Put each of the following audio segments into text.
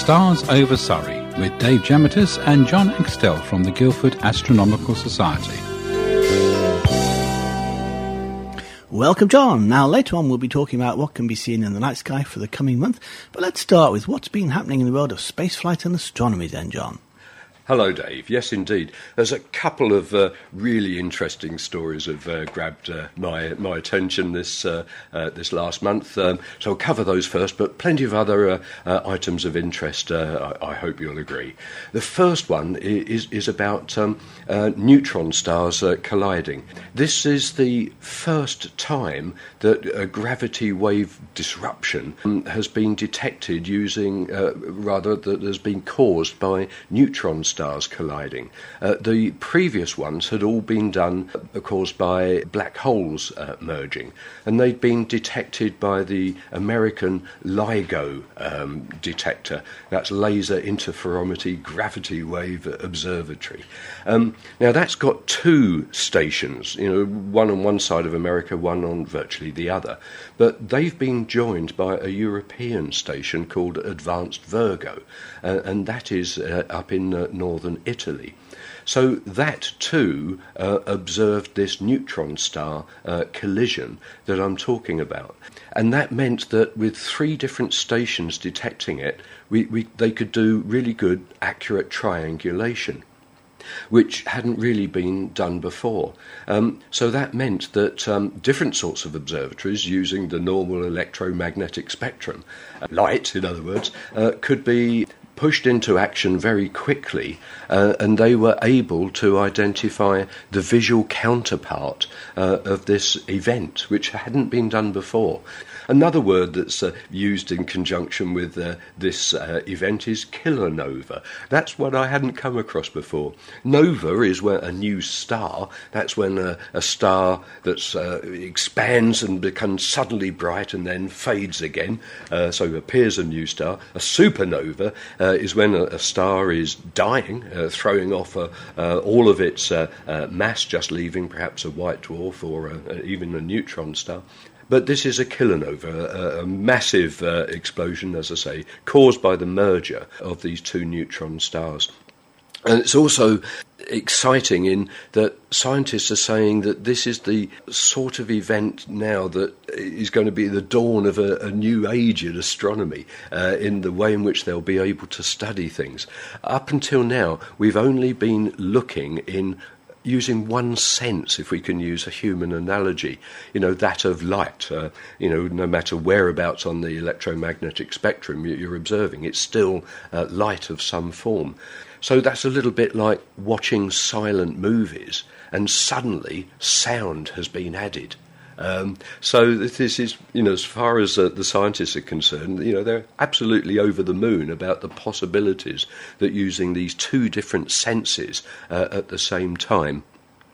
Stars Over Surrey with Dave Gemitis and John Extell from the Guildford Astronomical Society. Welcome, John. Now, later on we'll be talking about what can be seen in the night sky for the coming month, but let's start with what's been happening in the world of spaceflight and astronomy then, John. Hello, Dave. Yes, indeed. There's a couple of really interesting stories that have grabbed my attention this last month. So I'll cover those first, but plenty of other items of interest, I hope you'll agree. The first one is about neutron stars colliding. This is the first time that a gravity wave disruption has been detected using, that has been caused by neutron stars colliding. The previous ones had all been done caused by black holes merging, and they'd been detected by the American LIGO detector. That's Laser Interferometry Gravity Wave Observatory. Now that's got two stations, one on one side of America, one on virtually the other, but they've been joined by a European station called Advanced Virgo, and that is up in northern Italy. So that too observed this neutron star collision that I'm talking about. And that meant that with three different stations detecting it, they could do really good, accurate triangulation, which hadn't really been done before. So that meant that different sorts of observatories using the normal electromagnetic spectrum, light in other words, could be pushed into action very quickly, and they were able to identify the visual counterpart of this event, which hadn't been done before. Another word that's used in conjunction with this event is kilonova. That's what I hadn't come across before. Nova is where a new star, that's when a star that expands and becomes suddenly bright and then fades again, so appears a new star. A supernova is when a star is dying, throwing off all of its mass, just leaving perhaps a white dwarf or even a neutron star. But this is a kilonova, a massive explosion, as I say, caused by the merger of these two neutron stars. And it's also exciting in that scientists are saying that this is the sort of event now that is going to be the dawn of a new age in astronomy, in the way in which they'll be able to study things. Up until now, we've only been looking in using one sense, if we can use a human analogy, that of light. No matter whereabouts on the electromagnetic spectrum you're observing, it's still light of some form. So that's a little bit like watching silent movies, and suddenly sound has been added. So this is, as far as the scientists are concerned, they're absolutely over the moon about the possibilities that using these two different senses at the same time,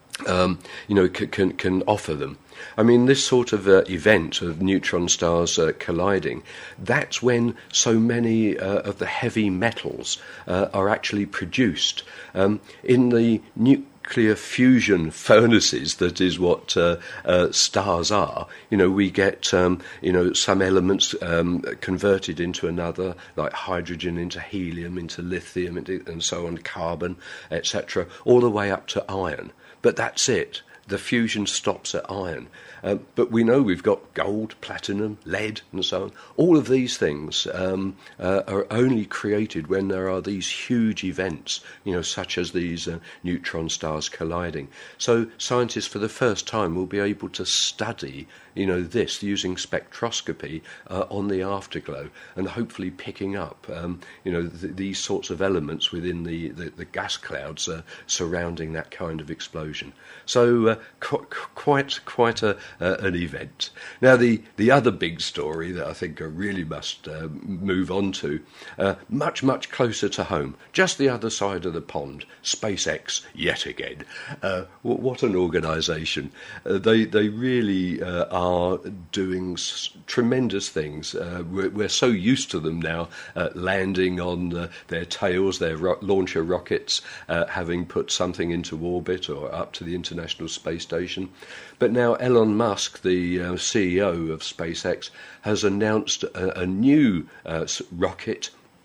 can offer them. I mean, this sort of event of neutron stars colliding, that's when so many of the heavy metals are actually produced. In the nuclear fusion furnaces, that is what stars are. We get some elements converted into another, like hydrogen into helium, into lithium, and so on, carbon, etc., all the way up to iron. But that's it. The fusion stops at iron. But we know we've got gold, platinum, lead, and so on. All of these things are only created when there are these huge events, such as these neutron stars colliding. So scientists, for the first time, will be able to study, this using spectroscopy on the afterglow, and hopefully picking up, these sorts of elements within the gas clouds surrounding that kind of explosion. So quite an event. Now, the other big story that I think I really must move on to, much closer to home, just the other side of the pond, SpaceX yet again. What an organisation. They really are doing tremendous things. We're so used to them now, landing on their tails, their launcher rockets, having put something into orbit or up to the International Space Station. But now Elon Musk, the CEO of SpaceX, has announced a new rocket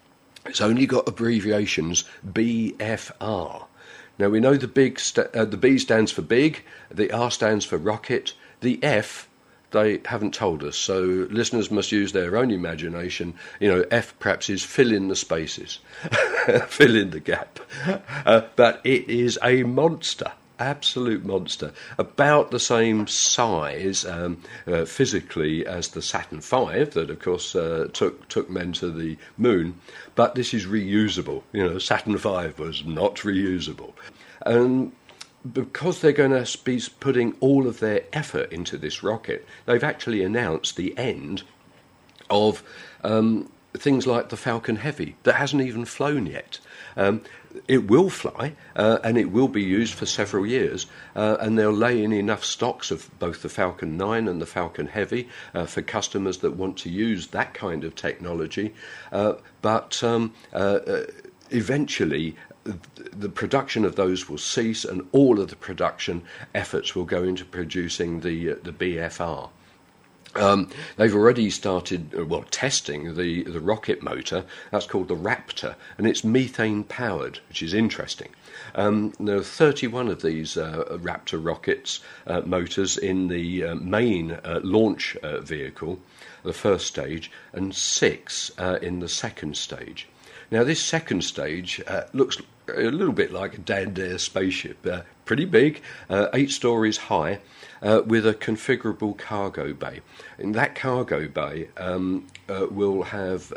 It's only got abbreviations BFR. Now, we know the B stands for big, the R stands for rocket, the F, they haven't told us, so listeners must use their own imagination. F perhaps is fill in the spaces, fill in the gap. But it is a monster. Absolute monster, about the same size physically as the Saturn V that, of course, took men to the moon. But this is reusable. Saturn V was not reusable, and because they're going to be putting all of their effort into this rocket, they've actually announced the end of things like the Falcon Heavy that hasn't even flown yet. It will fly, and it will be used for several years, and they'll lay in enough stocks of both the Falcon 9 and the Falcon Heavy for customers that want to use that kind of technology. But eventually, the production of those will cease, and all of the production efforts will go into producing the BFR. They've already started testing the rocket motor. That's called the Raptor, and it's methane powered, which is interesting. There are 31 of these Raptor rockets motors in the main launch vehicle, the first stage, and 6 in the second stage. Now, this second stage looks a little bit like a Dandair spaceship, pretty big, 8 stories high, with a configurable cargo bay. In that cargo bay will have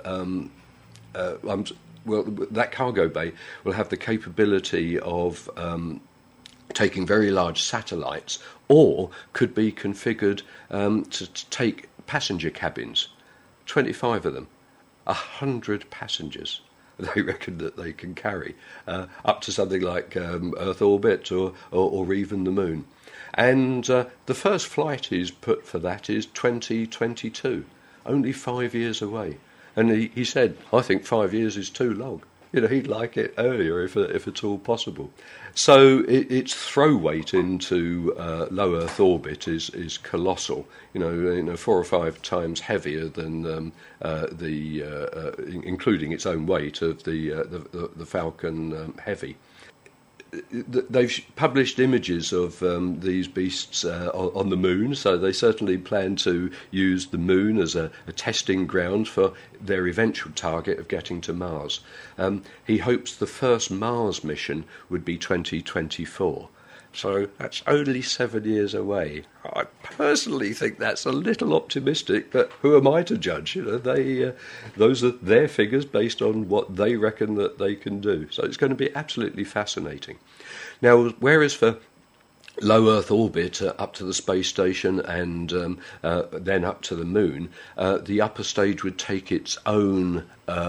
that cargo bay will have the capability of taking very large satellites, or could be configured to take passenger cabins, 25 of them, 100 passengers. They reckon that they can carry up to something like Earth orbit or even the moon. And the first flight is put for that is 2022, only 5 years away. And he said, I think 5 years is too long. He'd like it earlier if at all possible. So its throw weight into low Earth orbit is colossal. 4 or 5 times heavier than including its own weight of the Falcon Heavy. They've published images of these beasts on the moon, so they certainly plan to use the moon as a testing ground for their eventual target of getting to Mars. He hopes the first Mars mission would be 2024. So that's only 7 years away. I personally think that's a little optimistic, but who am I to judge? Those are their figures based on what they reckon that they can do. So it's going to be absolutely fascinating. Now, whereas for low Earth orbit up to the space station and then up to the moon, the upper stage would take its own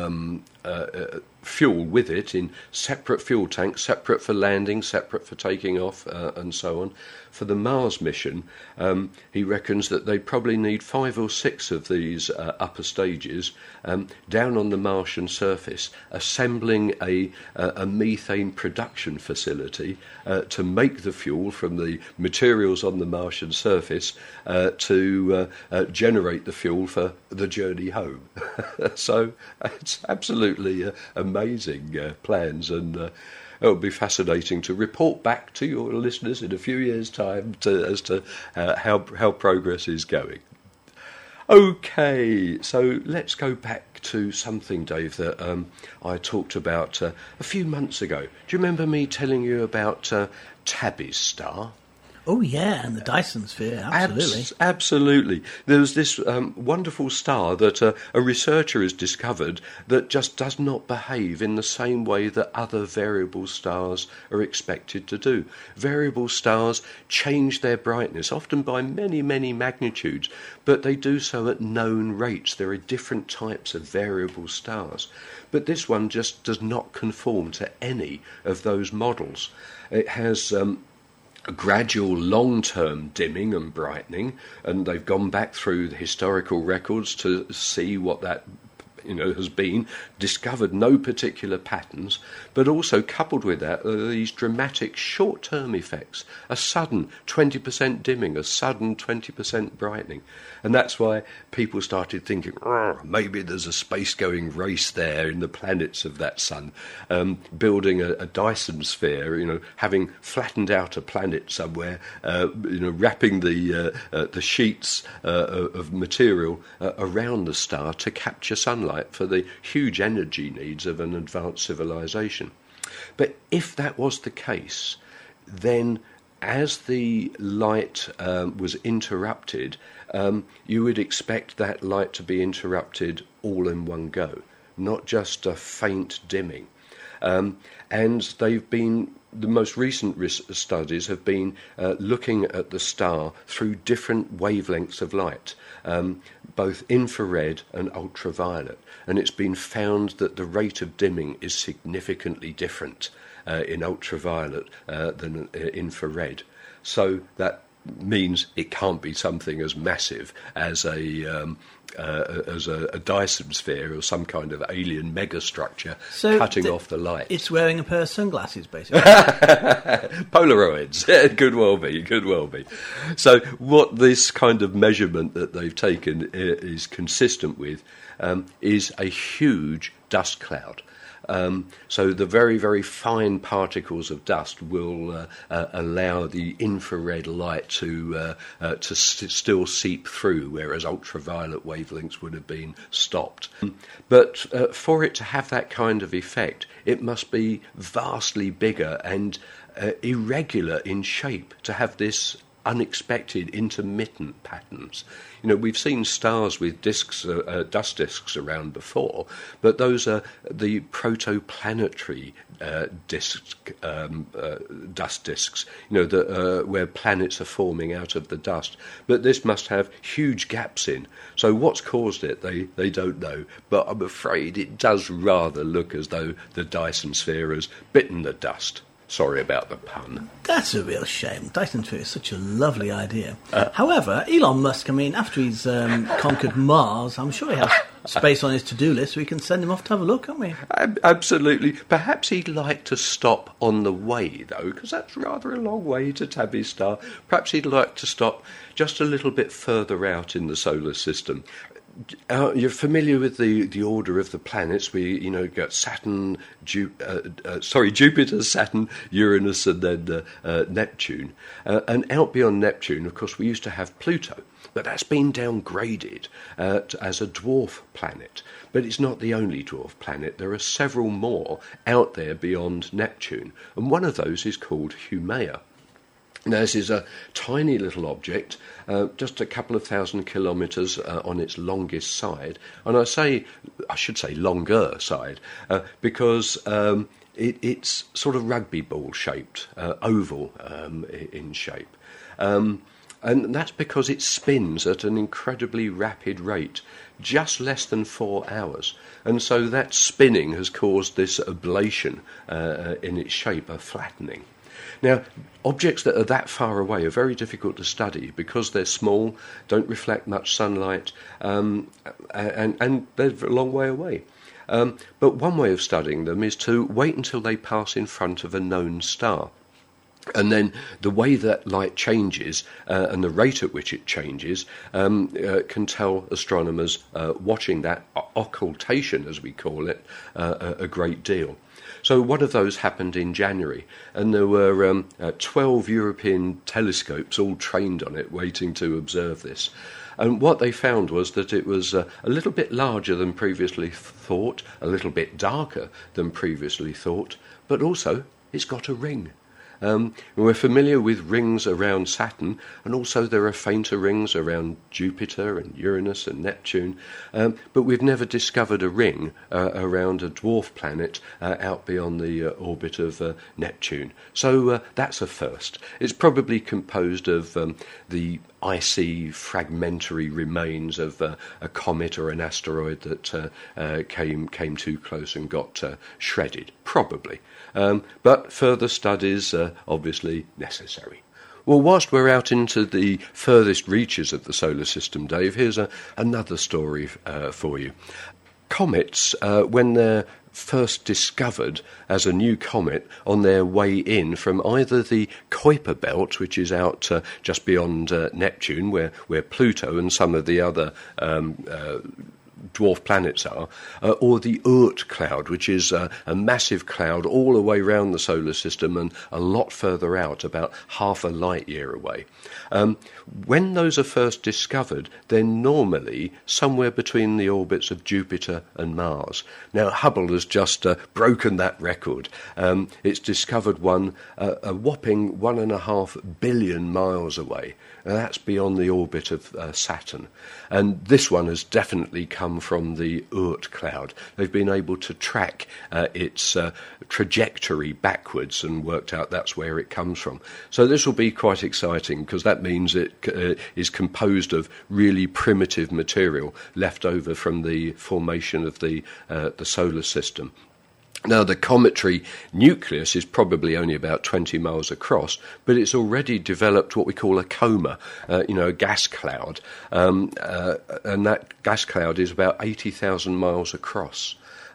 fuel with it in separate fuel tanks, separate for landing, separate for taking off, and so on. For the Mars mission, he reckons that they probably need 5 or 6 of these upper stages down on the Martian surface, assembling a methane production facility to make the fuel from the materials on the Martian surface to generate the fuel for the journey home. So it's absolutely amazing plans, and it will be fascinating to report back to your listeners in a few years' time as to how progress is going. Okay, so let's go back to something, Dave, that I talked about a few months ago. Do you remember me telling you about Tabby's star? Oh, yeah, and the Dyson Sphere, absolutely. Absolutely. There's this wonderful star that a researcher has discovered that just does not behave in the same way that other variable stars are expected to do. Variable stars change their brightness, often by many, many magnitudes, but they do so at known rates. There are different types of variable stars. But this one just does not conform to any of those models. It has gradual long-term dimming and brightening, and they've gone back through the historical records to see what that has been discovered no particular patterns, but also coupled with that are these dramatic short-term effects, a sudden 20% dimming, a sudden 20% brightening. And that's why people started thinking, maybe there's a space-going race there in the planets of that sun, building a Dyson sphere, having flattened out a planet somewhere, wrapping the sheets of material around the star to capture sunlight for the huge energy needs of an advanced civilization. But if that was the case, then as the light was interrupted, you would expect that light to be interrupted all in one go, not just a faint dimming. And the most recent studies have been looking at the star through different wavelengths of light, both infrared and ultraviolet. And it's been found that the rate of dimming is significantly different in ultraviolet than infrared. So that means it can't be something as massive as a Dyson sphere or some kind of alien megastructure cutting off the light. It's wearing a pair of sunglasses, basically. Polaroids. Could well be. So what this kind of measurement that they've taken is consistent with is a huge dust cloud. So the very, very fine particles of dust will allow the infrared light to still seep through, whereas ultraviolet wavelengths would have been stopped. But for it to have that kind of effect, it must be vastly bigger and irregular in shape to have this unexpected intermittent patterns. We've seen stars with dust disks around before, but those are the protoplanetary dust disks, where planets are forming out of the dust. But this must have huge gaps in. So what's caused it, they don't know. But I'm afraid it does rather look as though the Dyson sphere has bitten the dust. Sorry about the pun. That's a real shame. Dyson sphere is such a lovely idea. However, Elon Musk, after he's conquered Mars, I'm sure he has space on his to-do list, so we can send him off to have a look, can't we? Absolutely. Perhaps he'd like to stop on the way, though, because that's rather a long way to Tabby Star. Perhaps he'd like to stop just a little bit further out in the solar system. You're familiar with the order of the planets. We, got Jupiter, Saturn, Uranus, and then Neptune. And out beyond Neptune, of course, we used to have Pluto, but that's been downgraded as a dwarf planet. But it's not the only dwarf planet. There are several more out there beyond Neptune, and one of those is called Haumea. Now, this is a tiny little object, just a couple of thousand kilometres on its longest side. And I should say longer side, because it's sort of rugby ball shaped, oval in shape. And that's because it spins at an incredibly rapid rate, just less than 4 hours. And so that spinning has caused this ablation in its shape, a flattening. Now, objects that are that far away are very difficult to study because they're small, don't reflect much sunlight, and they're a long way away. But one way of studying them is to wait until they pass in front of a known star. And then the way that light changes and the rate at which it changes can tell astronomers watching that occultation, as we call it, a great deal. So one of those happened in January, and there were 12 European telescopes all trained on it, waiting to observe this. And what they found was that it was a little bit larger than previously thought, a little bit darker than previously thought, but also it's got a ring. We're familiar with rings around Saturn, and also there are fainter rings around Jupiter and Uranus and Neptune, but we've never discovered a ring around a dwarf planet out beyond the orbit of Neptune. So that's a first. It's probably composed of the icy fragmentary remains of a comet or an asteroid that came too close and got shredded, probably. But further studies are obviously necessary. Well, whilst we're out into the furthest reaches of the solar system, Dave, here's another story for you. comets, when they're first discovered as a new comet on their way in from either the Kuiper belt, which is out just beyond Neptune, where Pluto and some of the other dwarf planets are, or the Oort cloud, which is a massive cloud all the way around the solar system and a lot further out, about half a light year away. When those are first discovered, they're normally somewhere between the orbits of Jupiter and Mars. Now, Hubble has just broken that record. It's discovered one a whopping 1.5 billion miles away. Now, that's beyond the orbit of Saturn. And this one has definitely come from the Oort cloud. They've been able to track its trajectory backwards and worked out that's where it comes from. So this will be quite exciting, because that means it is composed of really primitive material left over from the formation of the solar system. Now, the cometary nucleus is probably only about 20 miles across, but it's already developed what we call a coma, a gas cloud, and that gas cloud is about 80,000 miles across.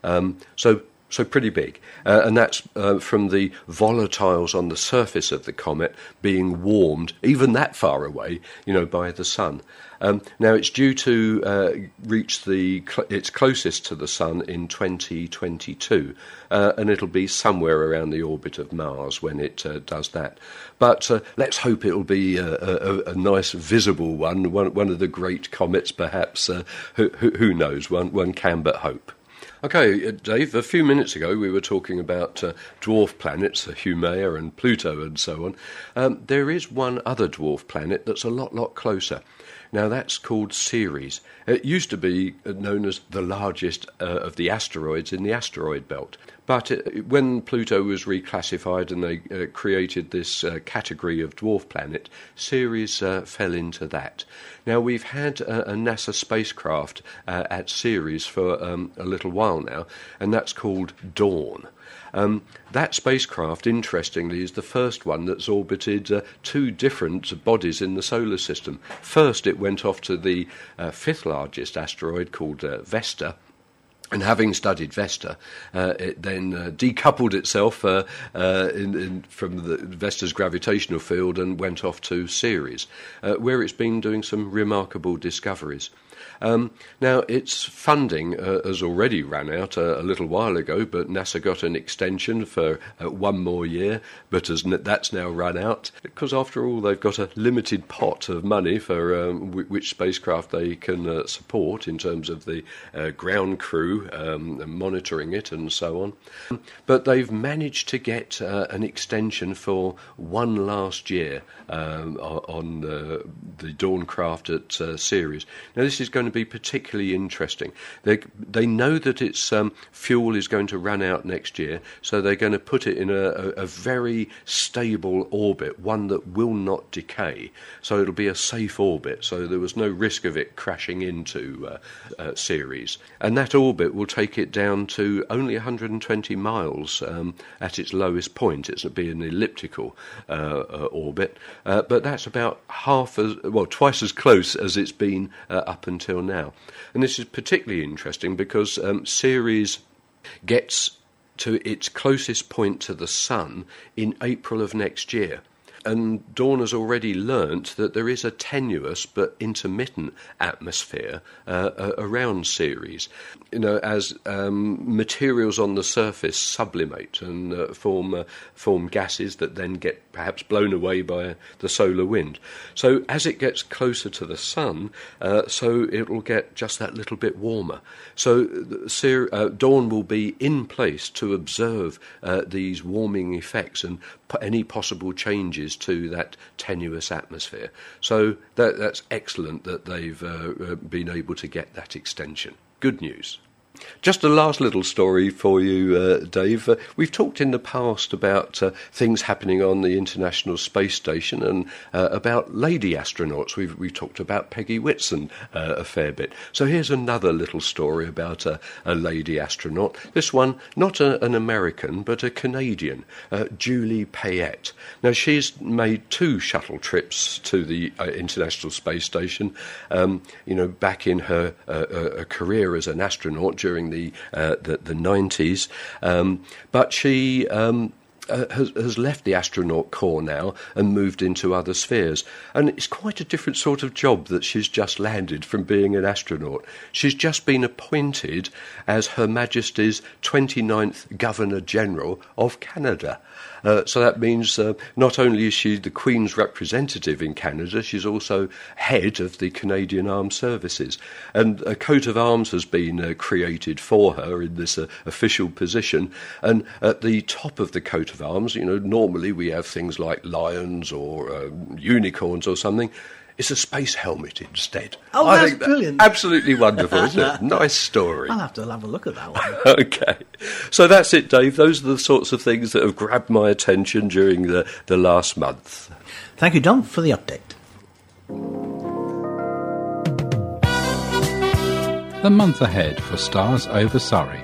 So pretty big. And that's from the volatiles on the surface of the comet being warmed, even that far away, by the sun. Now, it's due to reach its closest to the sun in 2022, and it'll be somewhere around the orbit of Mars when it does that. But let's hope it'll be a nice visible one of the great comets, perhaps. Who knows? One can but hope. Okay, Dave, a few minutes ago we were talking about dwarf planets, Haumea and Pluto and so on. There is one other dwarf planet that's a lot closer. Now, that's called Ceres. It used to be known as the largest of the asteroids in the asteroid belt. But when Pluto was reclassified and they created this category of dwarf planet, Ceres fell into that. Now, we've had a NASA spacecraft at Ceres for a little while now, and that's called Dawn. That spacecraft, interestingly, is the first one that's orbited two different bodies in the solar system. First, it went off to the fifth largest asteroid called Vesta. And having studied Vesta, it then decoupled itself from the Vesta's gravitational field and went off to Ceres, where it's been doing some remarkable discoveries. Now, its funding has already run out a little while ago, but NASA got an extension for one more year, but that's now run out, because after all, they've got a limited pot of money for which spacecraft they can support in terms of the ground crew, monitoring it and so on. But they've managed to get an extension for one last year on the Dawn craft at Ceres. Now, this is going to be particularly interesting. They know that its fuel is going to run out next year, so they're going to put it in a very stable orbit, one that will not decay. So it'll be a safe orbit, so there was no risk of it crashing into Ceres. And that orbit will take it down to only 120 miles at its lowest point. It'll be an elliptical orbit, but that's about twice as close as it's been up until now. And this is particularly interesting because Ceres gets to its closest point to the sun in April of next year. And Dawn has already learnt that there is a tenuous but intermittent atmosphere around Ceres. As materials on the surface sublimate and form gases that then get perhaps blown away by the solar wind. So as it gets closer to the sun, so it will get just that little bit warmer. So Dawn will be in place to observe these warming effects and any possible changes to that tenuous atmosphere. So that's excellent that they've been able to get that extension. Good news. Just a last little story for you, Dave. We've talked in the past about things happening on the International Space Station and about lady astronauts. We've talked about Peggy Whitson a fair bit. So here's another little story about a lady astronaut. This one, not an American, but a Canadian, Julie Payette. Now, she's made 2 shuttle trips to the International Space Station, back in her career as an astronaut during the 90s, but she has left the astronaut corps now and moved into other spheres. And it's quite a different sort of job that she's just landed from being an astronaut. She's just been appointed as Her Majesty's 29th Governor-General of Canada. So that means not only is she the Queen's representative in Canada, she's also head of the Canadian Armed Services. And a coat of arms has been created for her in this official position. And at the top of the coat of arms, normally we have things like lions or unicorns or something. It's a space helmet instead. Oh, I that's think brilliant. Absolutely wonderful, isn't it? Nice story. I'll have to have a look at that one. Okay. So that's it, Dave. Those are the sorts of things that have grabbed my attention during the last month. Thank you, John, for the update. The month ahead for Stars over Surrey.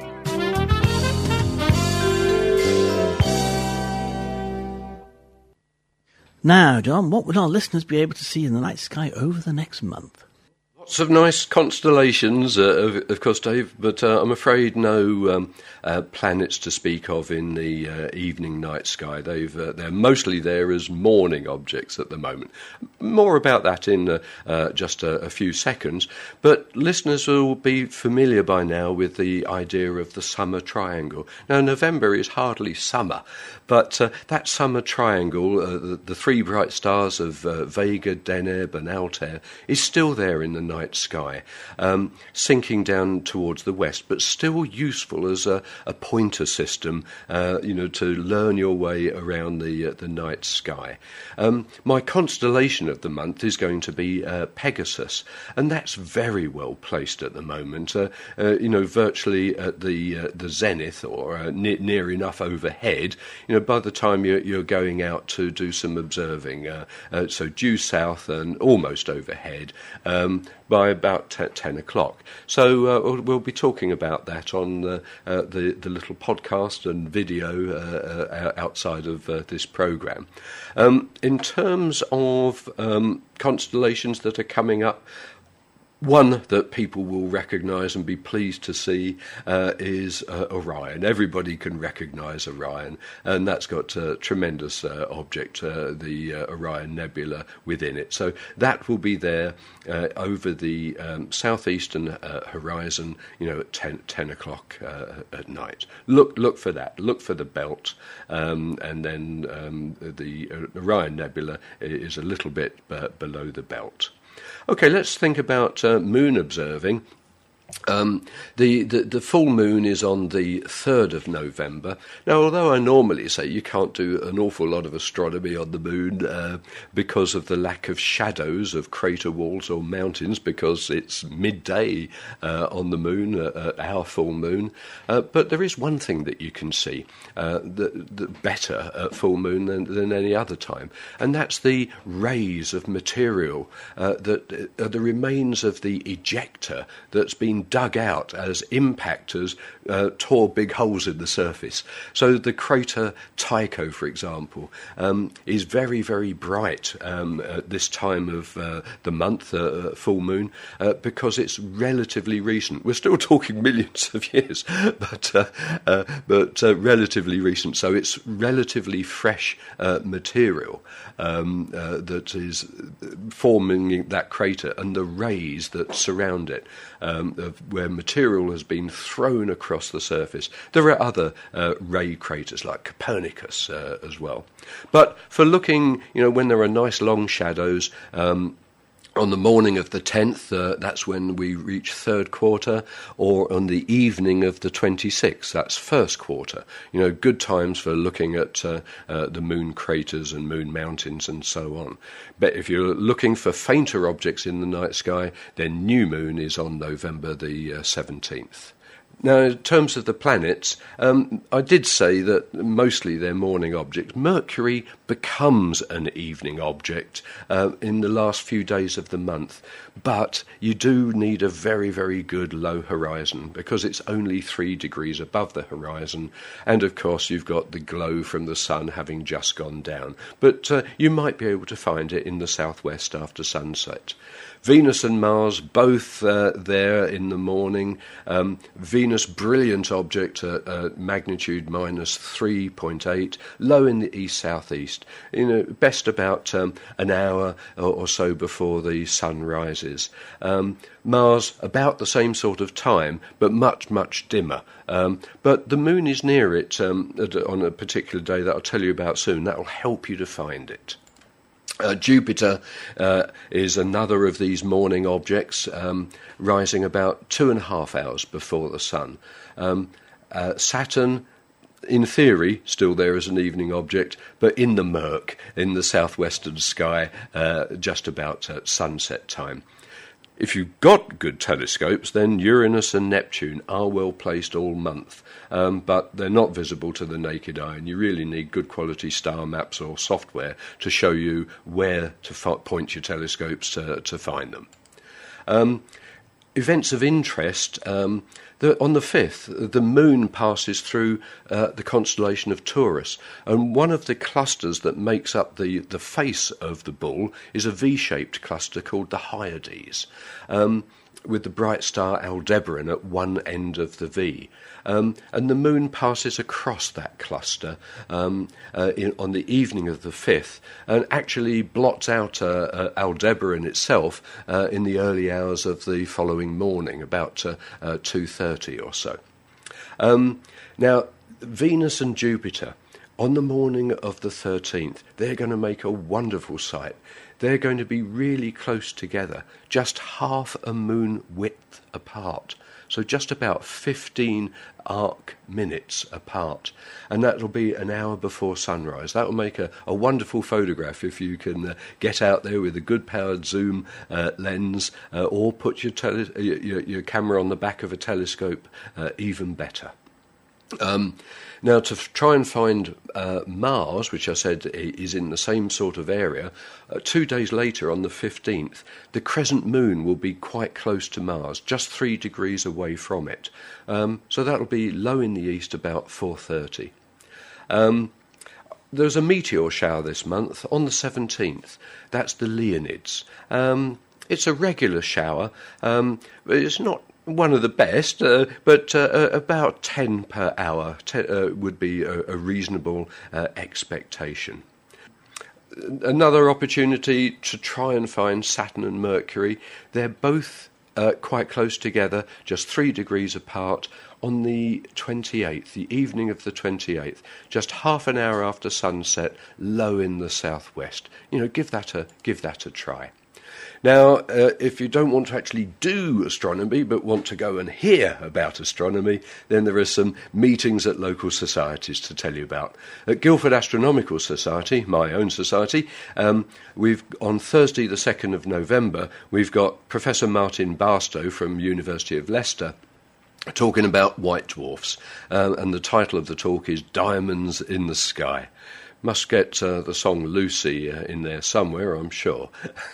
Now, John, what would our listeners be able to see in the night sky over the next month? Lots of nice constellations, of course, Dave, but I'm afraid no planets to speak of in the evening night sky. They're mostly there as morning objects at the moment. More about that in just a few seconds. But listeners will be familiar by now with the idea of the summer triangle. Now, November is hardly summer, but that summer triangle, the three bright stars of Vega, Deneb and Altair, is still there in the night sky, sinking down towards the west, but still useful as a pointer system, to learn your way around the night sky. My constellation of the month is going to be Pegasus, and that's very well placed at the moment. Virtually at the zenith, or near enough overhead. By the time you're going out to do some observing, so due south and almost overhead. By about 10 o'clock. So we'll be talking about that on the little podcast and video outside of this programme. In terms of constellations that are coming up, one that people will recognise and be pleased to see is Orion. Everybody can recognise Orion, and that's got a tremendous object, the Orion Nebula, within it. So that will be there over the southeastern horizon, at 10 o'clock at night. Look for that. Look for the belt, and then the Orion Nebula is a little bit below the belt. Okay, let's think about moon observing. The full moon is on the 3rd of November. Now, although I normally say you can't do an awful lot of astronomy on the moon because of the lack of shadows of crater walls or mountains, because it's midday on the moon, our full moon, but there is one thing that you can see that better at full moon than any other time, and that's the rays of material that are the remains of the ejector that's been dug out as impactors tore big holes in the surface. So the crater Tycho, for example, is very, very bright at this time of the month, full moon, because it's relatively recent. We're still talking millions of years, but relatively recent. So it's relatively fresh material that is forming that crater, and the rays that surround it, where material has been thrown across the surface. There are other ray craters like Copernicus as well. But for looking, when there are nice long shadows, on the morning of the 10th, that's when we reach third quarter, or on the evening of the 26th, that's first quarter. Good times for looking at the moon craters and moon mountains and so on. But if you're looking for fainter objects in the night sky, then new moon is on November the 17th. Now, in terms of the planets, I did say that mostly they're morning objects. Mercury becomes an evening object in the last few days of the month, but you do need a very, very good low horizon, because it's only 3 degrees above the horizon, and of course you've got the glow from the sun having just gone down. But you might be able to find it in the southwest after sunset. Venus and Mars both there in the morning. Venus, brilliant object at magnitude minus 3.8, low in the east-southeast. Best about an hour or so before the sun rises. Mars about the same sort of time, but much, much dimmer. But the moon is near it on a particular day that I'll tell you about soon. That will help you to find it. Jupiter is another of these morning objects, rising about 2.5 hours before the sun. Saturn, in theory, still there as an evening object, but in the murk, in the southwestern sky, just about at sunset time. If you've got good telescopes, then Uranus and Neptune are well placed all month, but they're not visible to the naked eye, and you really need good quality star maps or software to show you where to point your telescopes to find them. Events of interest, on the 5th, the moon passes through the constellation of Taurus, and one of the clusters that makes up the face of the bull is a V-shaped cluster called the Hyades, with the bright star Aldebaran at one end of the V. And the moon passes across that cluster on the evening of the 5th and actually blots out Aldebaran itself in the early hours of the following morning, about 2:30 or so. Now, Venus and Jupiter, on the morning of the 13th, they're going to make a wonderful sight. They're going to be really close together, just half a moon width apart. So just about 15 arc minutes apart. And that'll be an hour before sunrise. That will make a wonderful photograph if you can get out there with a good powered zoom lens or put your camera on the back of a telescope, even better. Now, to try and find Mars, which I said is in the same sort of area, 2 days later, on the 15th, the crescent moon will be quite close to Mars, just 3 degrees away from it. So that'll be low in the east, about 4:30. There's a meteor shower this month on the 17th. That's the Leonids. It's a regular shower, but it's not one of the best, but about 10 per hour would be a reasonable expectation. Another opportunity to try and find Saturn and Mercury. They're both quite close together, just 3 degrees apart, on the 28th, the evening of the 28th, just half an hour after sunset, low in the southwest. Give that a try. Now, if you don't want to actually do astronomy but want to go and hear about astronomy, then there are some meetings at local societies to tell you about. At Guildford Astronomical Society, my own society, we've on Thursday the 2nd of November, we've got Professor Martin Barstow from University of Leicester talking about white dwarfs, and the title of the talk is Diamonds in the Sky. Must get the song Lucy in there somewhere, I'm sure.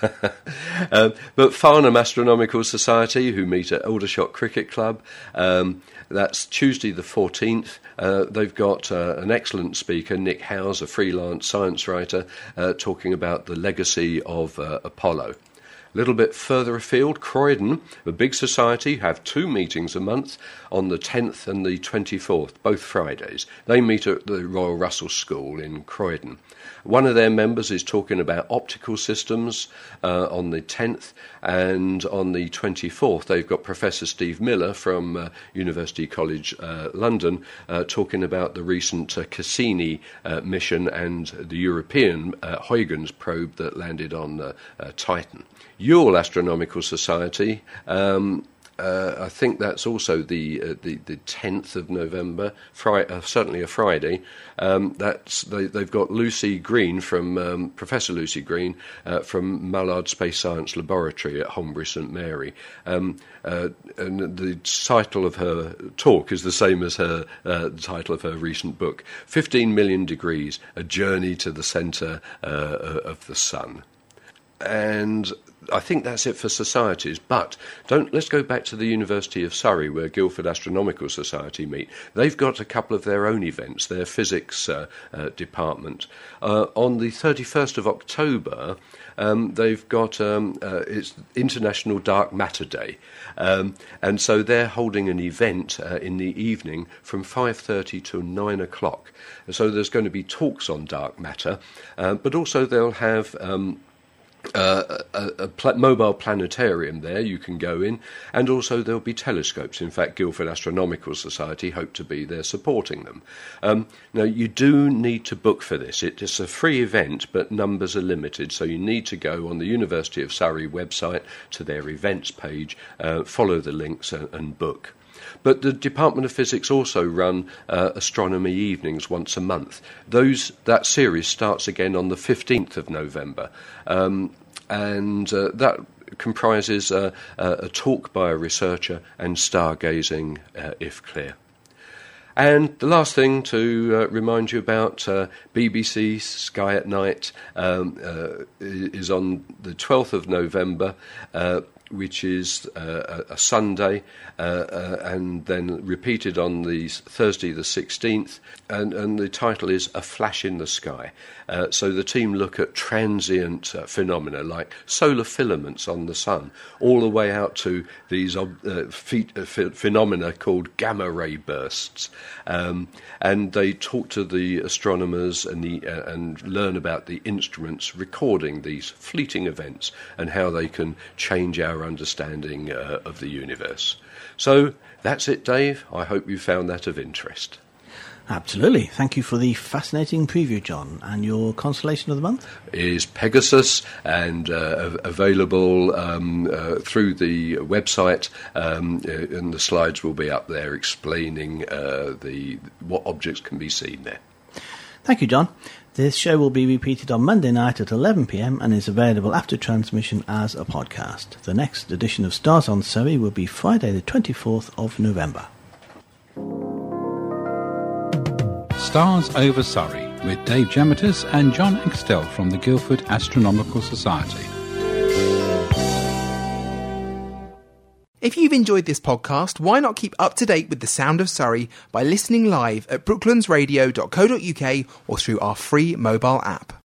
But Farnham Astronomical Society, who meet at Aldershot Cricket Club, that's Tuesday the 14th. They've got an excellent speaker, Nick Howes, a freelance science writer, talking about the legacy of Apollo. A little bit further afield, Croydon, a big society, have 2 meetings a month on the 10th and the 24th, both Fridays. They meet at the Royal Russell School in Croydon. One of their members is talking about optical systems on the 10th, and on the 24th they've got Professor Steve Miller from University College London talking about the recent Cassini mission and the European Huygens probe that landed on Titan. Youghal Astronomical Society, I think that's also the 10th of November, certainly a Friday. They've got Lucy Green from Professor Lucy Green from Mullard Space Science Laboratory at Holmbury St Mary, and the title of her talk is the same as the title of her recent book, 15 Million Degrees: A Journey to the Centre of the Sun. And I think that's it for societies. But let's go back to the University of Surrey, where Guildford Astronomical Society meet. They've got a couple of their own events, their physics department. On the 31st of October, they've got it's International Dark Matter Day. And so they're holding an event in the evening from 5:30 to 9 o'clock. So there's going to be talks on dark matter, but also they'll have mobile planetarium there you can go in, and also there'll be telescopes. In fact, Guildford Astronomical Society hope to be there supporting them. Now, you do need to book for this. It's a free event, but numbers are limited, so you need to go on the University of Surrey website to their events page, follow the links and book. But the Department of Physics also run astronomy evenings once a month. That series starts again on the 15th of November, and that comprises a talk by a researcher and stargazing, if clear. And the last thing to remind you about, BBC Sky at Night is on the 12th of November, which is a Sunday, and then repeated on the Thursday the 16th, and the title is A Flash in the Sky. So the team look at transient phenomena like solar filaments on the sun, all the way out to these phenomena called gamma ray bursts. And they talk to the astronomers and learn about the instruments recording these fleeting events and how they can change our understanding of the universe. So that's it, Dave. I hope you found that of interest. Absolutely. Thank you for the fascinating preview, John. And your constellation of the month? Is Pegasus, and available through the website, and the slides will be up there explaining what objects can be seen there. Thank you, John. This show will be repeated on Monday night at 11 p.m. and is available after transmission as a podcast. The next edition of Stars on Surrey will be Friday the 24th of November. Stars over Surrey with Dave Gemitus and John Extell from the Guildford Astronomical Society. If you've enjoyed this podcast, why not keep up to date with the sound of Surrey by listening live at brooklandsradio.co.uk or through our free mobile app.